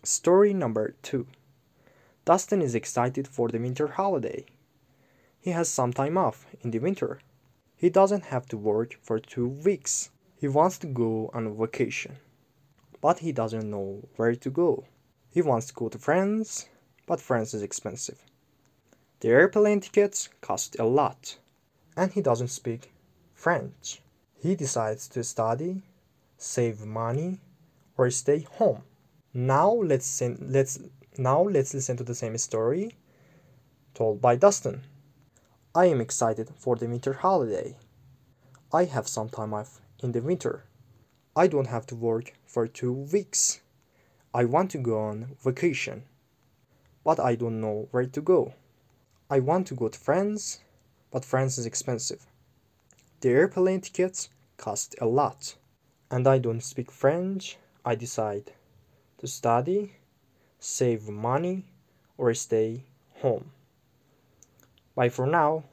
Story number 2. Dustin is excited for the winter holiday. He has some time off in the winter. He doesn't have to work for 2 weeks. He wants to go on a vacation, but he doesn't know where to go. He wants to go to France, but France is expensive. The airplane tickets cost a lot, and he doesn't speak French. He decides to study, save money, or stay home. Now let's listen to the same story told by Dustin. I am excited for the winter holiday. I have some time off in the winter. I don't have to work for 2 weeks. I want to go on vacation, but I don't know where to go. I want to go to France, but France is expensive. The airplane tickets cost a lot, and I don't speak French. I decide to study, save money, or stay home. Bye for now.